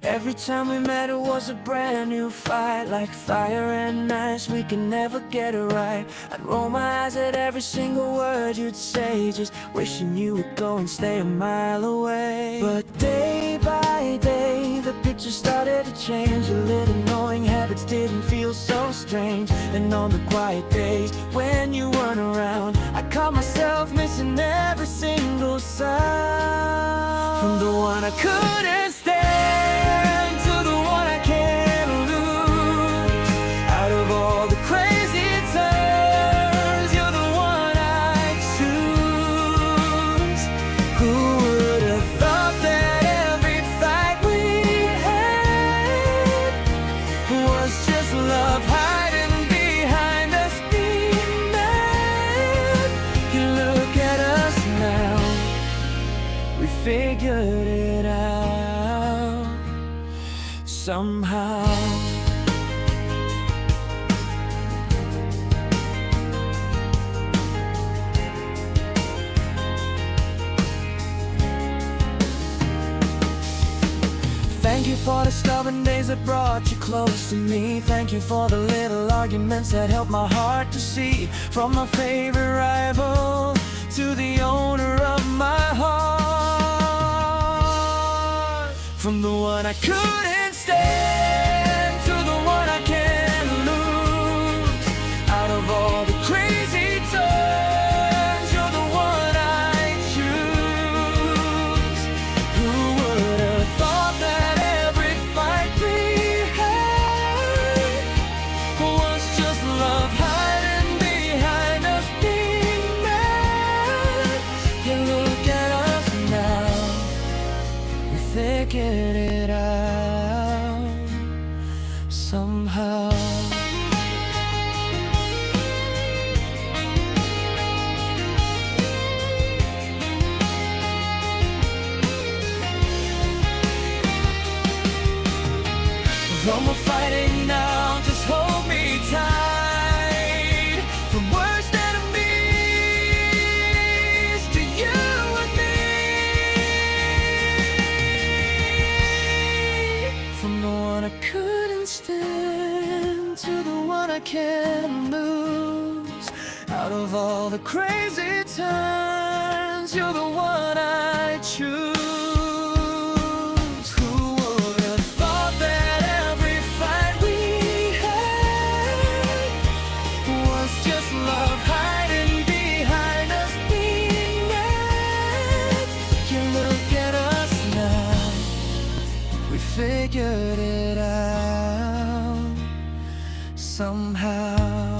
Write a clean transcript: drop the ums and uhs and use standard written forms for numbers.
Every time we met it was a brand new fight. Like fire and ice, we could never get it right. I'd roll my eyes at every single word you'd say, just wishing you would go and stay a mile away. But day by day, the picture started to change. Your little annoying habits didn't feel so strange. And on the quiet days when you weren't around, I caught myself missing every single sound. From the one I couldn't stand to the one I can't lose. Out of all the crazy turns, you're the one I choose. Who would have thought that every fight we had was just love hiding behind us being mad? You look at us now, we figured it out somehow. Thank you for the stubborn days that brought you close to me. Thank you for the little arguments that helped my heart to see. From my favorite rival to the owner of my heart. From the one I couldn't stand to the one I can't lose. Out of all the crazy turns, you're the one I choose. Who would have thought that every fight we had was just love hiding behind us being mad? You look at us now, we figured it out somehow. Though we're fighting now, just hold me tight. From worst enemies to you and me. From the one I couldn't stand to the one I can't lose. Out of all the crazy times, you're the one I choose. Who would have thought that every fight we had was just love hiding behind us being mad? You look at us now, we figured it out somehow.